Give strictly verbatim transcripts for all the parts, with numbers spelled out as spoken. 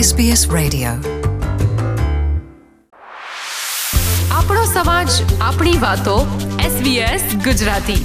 S B S radio. આપણો સમાજ, આપણી વાતો. S B S Gujarati.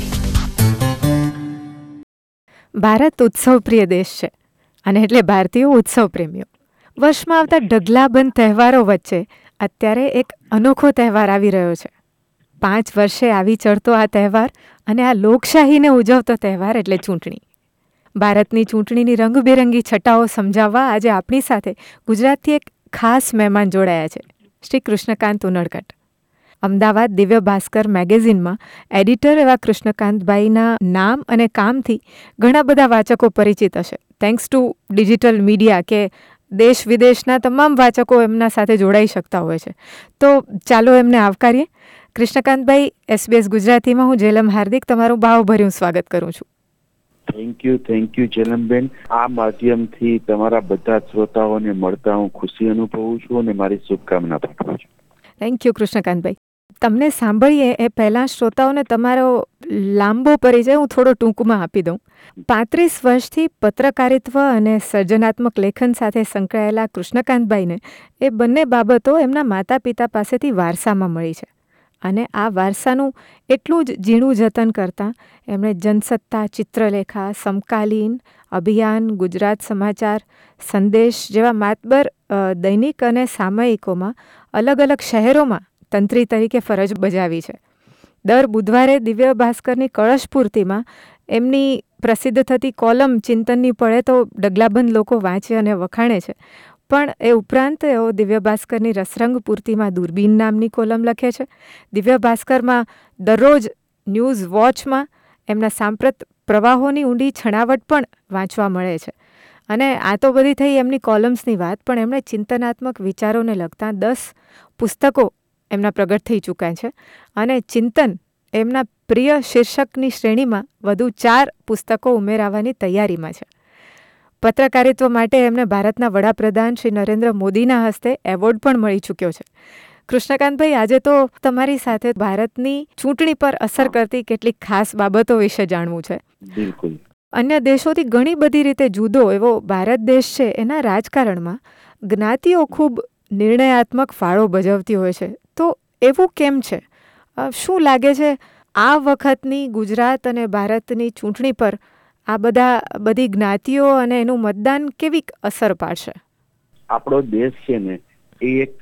Bharat ઉત્સવ પ્રિય દેશ છે અને એટલે ભારતીયો ઉત્સવ પ્રેમીઓ. વર્ષમાં આવતા ઢગલાબંધ તહેવારો વચ્ચે અત્યારે એક અનોખો તહેવાર આવી રહ્યો છે. પાંચ વર્ષે આવી ચડતો આ તહેવાર અને આ લોકશાહીને ઉજવતો તહેવાર એટલે ચૂંટણી. ભારતની ચૂંટણીની રંગબેરંગી છટાઓ સમજાવવા આજે આપણી સાથે ગુજરાતથી એક ખાસ મહેમાન જોડાયા છે, શ્રી કૃષ્ણકાંત ઉનડકટ. અમદાવાદ દિવ્ય ભાસ્કર મેગેઝિનમાં એડિટર એવા કૃષ્ણકાંતભાઈના નામ અને કામથી ઘણા બધા વાચકો પરિચિત હશે, થેન્ક્સ ટુ ડિજિટલ મીડિયા કે દેશ વિદેશના તમામ વાચકો એમના સાથે જોડાઈ શકતા હોય છે. તો ચાલો એમને આવકારીએ. કૃષ્ણકાંતભાઈ, એસ બી એસ ગુજરાતીમાં હું જેલમ હાર્દિક તમારું ભાવભર્યું સ્વાગત કરું છું. થેન્ક યુ થેન્ક યુ જેલમબેન. આ માધ્યમથી તમારા બધા શ્રોતાઓને મળતા હું ખુશી અનુભવું છું અને મારી શુભકામના પાઠવું છું. થેન્ક યુ કૃષ્ણકાંતભાઈ. તમને સાંભળીએ એ પહેલાં શ્રોતાઓને તમારો લાંબો પરિચય હું થોડો ટૂંકમાં આપી દઉં. પાંત્રીસ વર્ષથી પત્રકારિત્વ અને સર્જનાત્મક લેખન સાથે સંકળાયેલા કૃષ્ણકાંતભાઈને એ બંને બાબતો એમના માતા પિતા પાસેથી વારસામાં મળી છે અને આ વારસાનું એટલું જ ઝીણું જતન કરતાં એમણે જનસત્તા, ચિત્રલેખા, સમકાલીન, અભિયાન, ગુજરાત સમાચાર, સંદેશ જેવા માતબર દૈનિક અને સામયિકોમાં અલગ અલગ શહેરોમાં તંત્રી તરીકે ફરજ બજાવી છે. દર બુધવારે દિવ્ય ભાસ્કરની કળશ પૂર્તિમાં એમની પ્રસિદ્ધ થતી કોલમ ચિંતનની પડે તો ડગલાબંધ લોકો વાંચે અને વખાણે છે. પણ એ ઉપરાંત એઓ દિવ્ય ભાસ્કરની રસરંગ પૂર્તિમાં દૂરબીન નામની કોલમ લખે છે. દિવ્ય ભાસ્કરમાં દરરોજ ન્યૂઝ વોચમાં એમના સાંપ્રત પ્રવાહોની ઊંડી છણાવટ પણ વાંચવા મળે છે. અને આ તો બધી થઈ એમની કોલમ્સની વાત, પણ એમણે ચિંતનાત્મક વિચારોને લગતા દસ પુસ્તકો એમના પ્રગટ થઈ ચૂક્યા છે અને ચિંતન એમના પ્રિય શીર્ષકની શ્રેણીમાં વધુ ચાર પુસ્તકો ઉમેરાવાની તૈયારીમાં છે. પત્રકારિત્વ માટે એમને ભારતના વડાપ્રધાન શ્રી નરેન્દ્ર મોદીના હસ્તે એવોર્ડ પણ મળી ચૂક્યો છે. કૃષ્ણકાંતભાઈ, આજે તો તમારી સાથે ભારતની ચૂંટણી પર અસર કરતી કેટલીક ખાસ બાબતો વિશે જાણવું છે. બિલકુલ. અન્ય દેશોથી ઘણી બધી રીતે જુદો એવો ભારત દેશ છે. એના રાજકારણમાં જ્ઞાતિઓ ખૂબ નિર્ણયાત્મક ફાળો ભજવતી હોય છે. તો એવું કેમ છે? શું લાગે છે આ વખતની ગુજરાત અને ભારતની ચૂંટણી પર આ બધા બધી જ્ઞાતિઓ અને એનું મતદાન કેવી અસર પાડશે? આપણો દેશ છે ને એ એક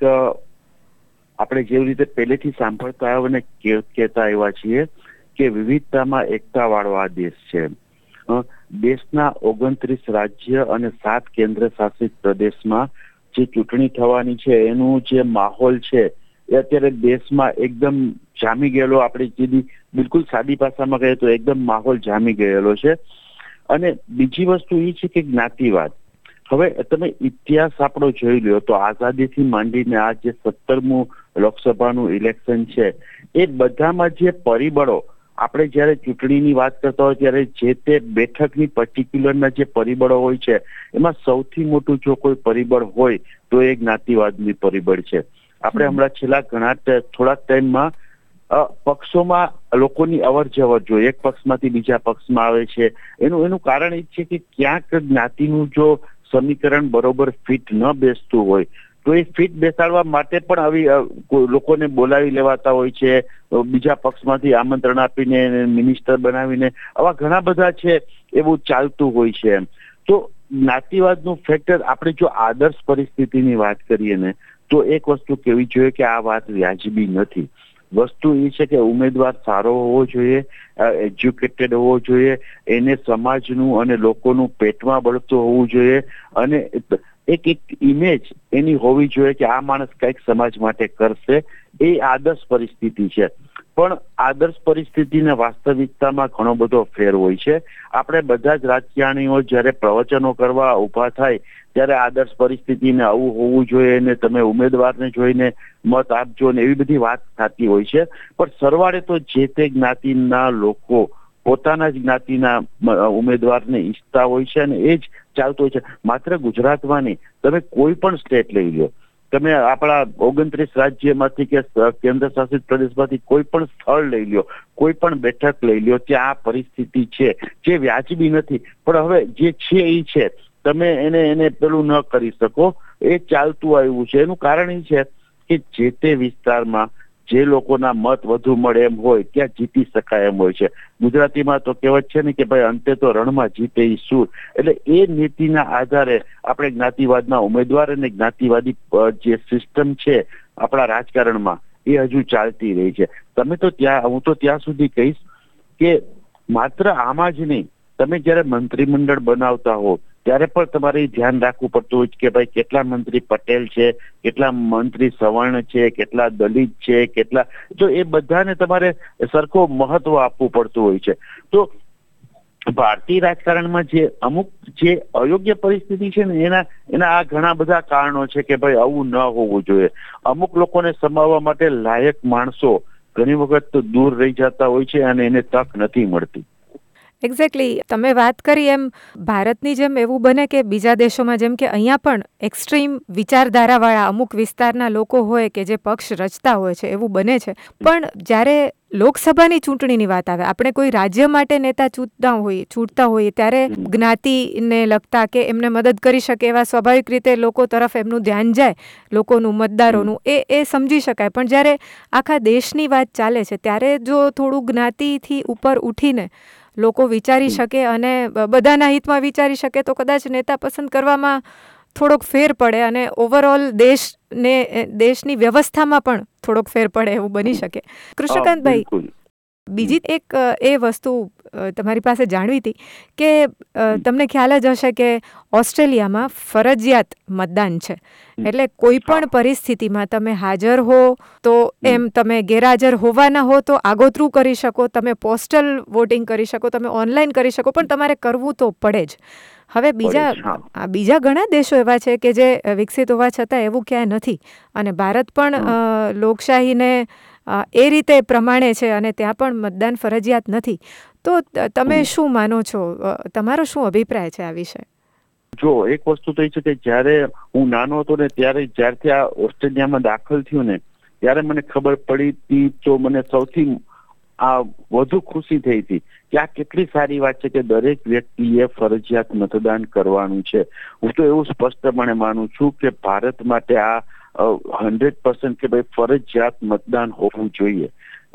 આપણે જેવી રીતે પહેલેથી સાંભળતા આવ્યા અને કહેતા આવ્યા છીએ કે વિવિધતામાં એકતા વાળો આ દેશ છે. દેશના ઓગણત્રીસ રાજ્ય અને સાત કેન્દ્ર શાસિત પ્રદેશમાં જે ચૂંટણી થવાની છે એનું જે માહોલ છે એ અત્યારે દેશમાં એકદમ જામી ગયેલો, આપણે સીધી બિલકુલ સાદી ભાષામાં કહીએ તો એકદમ માહોલ જામી ગયેલો છે. અને બીજી વસ્તુ એ છે કે જ્ઞાતિવાદ. હવે તમે ઇતિહાસ આપણો જોઈ લ્યો તો આઝાદીથી માંડીને આ જે સત્તરમું લોકસભાનું ઇલેક્શન છે એ બધામાં જે પરિબળો આપણે જયારે ચૂંટણીની વાત કરતા હોય ત્યારે જે તે બેઠકની પર્ટિક્યુલરના જે પરિબળો હોય છે એમાં સૌથી મોટું જો કોઈ પરિબળ હોય તો એ જ્ઞાતિવાદની પરિબળ છે. આપણે હમણાં છેલ્લા ઘણા થોડાક ટાઈમમાં પક્ષોમાં લોકોની અવર જવર જોઈએ, એક પક્ષમાંથી બીજા પક્ષમાં આવે છે. એનું એનું કારણ એ છે કે ક્યાંક જ્ઞાતિનું જો સમીકરણ બરોબર ફિટ ન બેસતું હોય તો એ ફિટ બેસાડવા માટે પણ આવી લોકોને બોલાવી લેવાતા હોય છે, બીજા પક્ષમાંથી આમંત્રણ આપીને મિનિસ્ટર બનાવીને, આવા ઘણા બધા છે, એવું ચાલતું હોય છે. એમ તો જ્ઞાતિવાદનું ફેક્ટર આપણે જો આદર્શ પરિસ્થિતિની વાત કરીએ ને તો એક વસ્તુ કહેવી જોઈએ કે આ વાત વ્યાજબી નથી. વસ્તુ એ છે કે ઉમેદવાર સારો હોવો જોઈએ, એજ્યુકેટેડ હોવો જોઈએ, એને સમાજનું અને લોકોનું પેટમાં બળતું હોવું જોઈએ અને એક એક ઇમેજ એની હોવી જોઈએ કે આ માણસ કંઈક સમાજ માટે કરશે. એ આદર્શ પરિસ્થિતિ છે. પણ આદર્શ પરિસ્થિતિને વાસ્તવિકતામાં ઘણો બધો ફેર હોય છે. આપણે બધા જ રાજકારણીઓ જયારે પ્રવચનો કરવા ઉભા થાય ત્યારે આદર્શ પરિસ્થિતિને આવું હોવું જોઈએ ને તમે ઉમેદવારને જોઈને મત આપજો ને એવી બધી વાત થતી હોય છે. પણ સરવાળે તો જે તે જ્ઞાતિના લોકો પોતાના જ જ્ઞાતિના ઉમેદવારને ઈચ્છતા હોય છે અને એ જ ચાલતું હોય છે. માત્ર ગુજરાતમાં નહીં, તમે કોઈ પણ સ્ટેટ લઈ લો, તમે આપણા ઓગણત્રીસ રાજ્યમાંથી કે કેન્દ્ર શાસિત પ્રદેશમાંથી કોઈ પણ સ્થળ લઈ લો, કોઈ પણ બેઠક લઈ લો, ત્યાં આ પરિસ્થિતિ છે જે વ્યાજબી નથી. પણ હવે જે છે એ છે. તમે એને એને પેલું ન કરી શકો. એ ચાલતું આવ્યું છે. એનું કારણ એ છે કે જે તે વિસ્તારમાં જે લોકોના મત વધુ મળે એમ હોય ત્યાં જીતી શકાય એમ હોય છે. ગુજરાતીમાં તો કહેવત છે ને કે ભાઈ અંતે તો રણમાં જીતે ઈ સૂર. એટલે એ નીતિના આધારે આપણે જ્ઞાતિવાદના ઉમેદવાર અને જ્ઞાતિવાદી જે સિસ્ટમ છે આપણા રાજકારણમાં એ હજુ ચાલતી રહી છે. તમે તો ત્યાં હું તો ત્યાં સુધી કહીશ કે માત્ર આમાં જ નહીં, તમે જયારે મંત્રીમંડળ બનાવતા હો ત્યારે પણ તમારે ધ્યાન રાખવું પડતું હોય કે ભાઈ કેટલા મંત્રી પટેલ છે, કેટલા મંત્રી સવર્ણ છે, કેટલા દલિત છે, કેટલા, તો એ બધાને તમારે સરખો મહત્વ આપવું પડતું હોય છે. તો ભારતીય રાજકારણમાં જે અમુક જે અયોગ્ય પરિસ્થિતિ છે ને એના એના આ ઘણા બધા કારણો છે કે ભાઈ આવું ન હોવું જોઈએ. અમુક લોકોને સમાવવા માટે લાયક માણસો ઘણી વખત તો દૂર રહી જતા હોય છે અને એને તક નથી મળતી. એક્ઝેક્ટલી. તમે વાત કરી એમ ભારતની જેમ એવું બને કે બીજા દેશોમાં જેમ કે અહીંયા પણ એક્સ્ટ્રીમ વિચારધારાવાળા અમુક વિસ્તારના લોકો હોય કે જે પક્ષ રચતા હોય છે, એવું બને છે. પણ જ્યારે લોકસભાની ચૂંટણીની વાત આવે, આપણે કોઈ રાજ્ય માટે નેતા ચૂંટતા હોઈએ ચૂંટતા હોઈએ ત્યારે જ્ઞાતિને લગતા કે એમને મદદ કરી શકે એવા સ્વાભાવિક રીતે લોકો તરફ એમનું ધ્યાન જાય, લોકોનું, મતદારોનું, એ એ સમજી શકાય. પણ જ્યારે આખા દેશની વાત ચાલે છે ત્યારે જો થોડું જ્ઞાતિથી ઉપર ઉઠીને લોકો વિચારી શકે અને બધાના હિતમાં વિચારી શકે તો કદાચ નેતા પસંદ કરવામાં થોડોક ફેર પડે અને ઓવરઓલ દેશને દેશની વ્યવસ્થામાં પણ થોડોક ફેર પડે એવું બની શકે. કૃષ્ણકાંતભાઈ, બીજી એક એ વસ્તુ તમારી પાસે જાણવી હતી કે તમને ખ્યાલ જ હશે કે ઓસ્ટ્રેલિયામાં ફરજિયાત મતદાન છે. એટલે કોઈ પણ પરિસ્થિતિમાં તમે હાજર હો તો એમ, તમે ગેરહાજર હોવાના હો તો આગોતરું કરી શકો, તમે પોસ્ટલ વોટિંગ કરી શકો, તમે ઓનલાઈન કરી શકો, પણ તમારે કરવું તો પડે જ. હવે બીજા બીજા ઘણા દેશો એવા છે કે જે વિકસિત હોવા છતાં એવું ક્યાંય નથી અને ભારત પણ લોકશાહીને એ રીતે પ્રમાણે છે અને ત્યાં પણ મતદાન ફરજિયાત નથી. તો તમે શું માનો છો? તમારો શું અભિપ્રાય છે આ વિશે? જો એક વસ્તુ તો એ છે કે જયારે હું નાનો હતો ને ત્યારે જ્યારથી આ ઓસ્ટ્રેલિયામાં દાખલ થયું ને ત્યારે મને ખબર પડી હતી તો મને સૌથી આ વધુ ખુશી થઈ હતી કે આ કેટલી સારી વાત છે કે દરેક વ્યક્તિએ ફરજિયાત મતદાન કરવાનું છે. હું તો એવું સ્પષ્ટપણે માનું છું કે ભારત માટે આ હંડ્રેડ પર્સન્ટ કે ભાઈ ફરજિયાત મતદાન હોવું જોઈએ.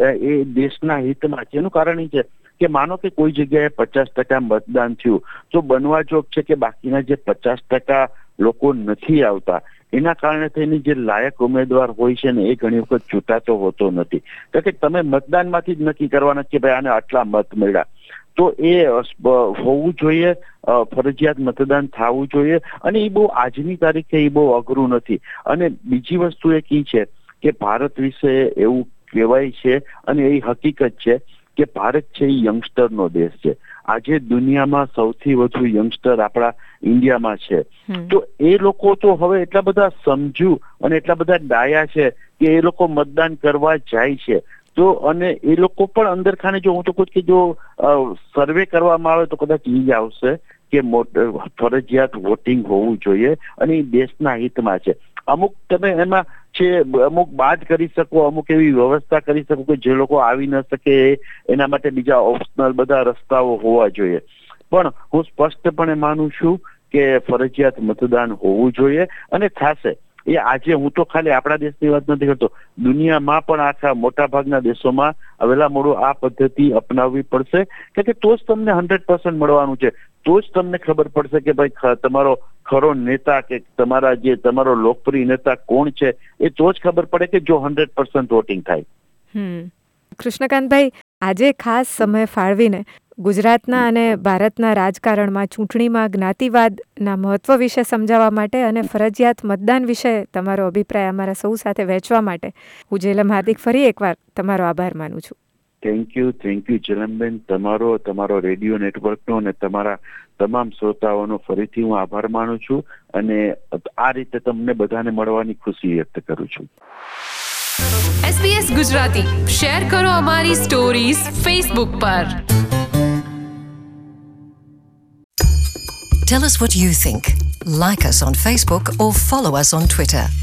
એ દેશના હિતમાં છે. એનું કારણ એ છે કે માનો કે કોઈ જગ્યાએ પચાસ ટકા મતદાન થયું તો બનવા જોગ છે કે બાકીના જે પચાસ ટકા લોકો નથી આવતા એના કારણે થઈને જે લાયક ઉમેદવાર હોય છે ને એ ઘણી વખત ચૂંટાતો હોતો નથી. કારણ કે તમે મતદાનમાંથી જ નક્કી કરવાના કે ભાઈ આને આટલા મત મળ્યા. તો એ હોવું જોઈએ, ફરજિયાત મતદાન થવું જોઈએ. અને એ બહુ આજની તારીખે એ બહુ અઘરું નથી. અને બીજી વસ્તુ એક એ છે કે ભારત વિશે એવું કહેવાય છે અને એ હકીકત છે કે ભારત છે એ યંગસ્ટરનો દેશ છે. આજે દુનિયામાં સૌથી વધુ યંગસ્ટર આપણા ઇન્ડિયામાં છે. તો એ લોકો તો હવે એટલા બધા સમજુ અને એટલા બધા ડાયા છે કે એ લોકો મતદાન કરવા જાય છે. તો અને એ લોકો પણ અંદર ખાને જો હું તો કહું કે જો સર્વે કરવામાં આવે તો કદાચ એ જ આવશે કે ફરજિયાત વોટિંગ હોવું જોઈએ અને એ દેશના હિતમાં છે. અમુક તમે એમાં છે અમુક બાદ કરી શકો, અમુક એવી વ્યવસ્થા કરી શકો કે જે લોકો આવી ન શકે એના માટે બીજા ઓપ્શનલ બધા રસ્તાઓ હોવા જોઈએ. પણ હું સ્પષ્ટપણે માનું છું કે ફરજિયાત મતદાન હોવું જોઈએ અને થશે. એ આજે હું તો ખાલી આપણા દેશની વાત નથી કરતો, દુનિયામાં પણ આખા મોટા ભાગના દેશોમાં વહેલા મોડું આ પદ્ધતિ અપનાવવી પડશે કે તો જ તમને હંડ્રેડ પર્સન્ટ મળવાનું છે. તો જ તમને ખબર પડશે કે ભાઈ તમારો ખરો નેતા કે તમારા જે તમારો લોકપ્રિય નેતા કોણ છે એ તો જ ખબર પડે કે જો હંડ્રેડ પર્સન્ટ વોટિંગ થાય. હમ કૃષ્ણકાંતભાઈ, આજે ખાસ સમય ફાળવીને ગુજરાતના અને ભારતના રાજકારણમાં ચૂંટણીમાં જ્ઞાતિવાદના મહત્વ વિશે સમજાવવા માટે અને ફરજિયાત મતદાન વિશે તમારો અભિપ્રાય અમારા સૌ સાથે વહેંચવા માટે હું જેલમ હાર્દિક ફરી એકવાર તમારો આભાર માનું છું. થેન્ક યુ થેન્ક યુ જેલમબેન. તમારો તમારો રેડિયો નેટવર્કનો અને તમારા તમામ શ્રોતાઓનો ફરીથી હું આભાર માનું છું અને આ રીતે તમને બધાને મળવાની ખુશી વ્યક્ત કરું છું. એસબીએસ ગુજરાતી શેર કરો અમારી સ્ટોરીઝ ફેસબુક પર. Tell us what you think. Like us on Facebook or follow us on Twitter.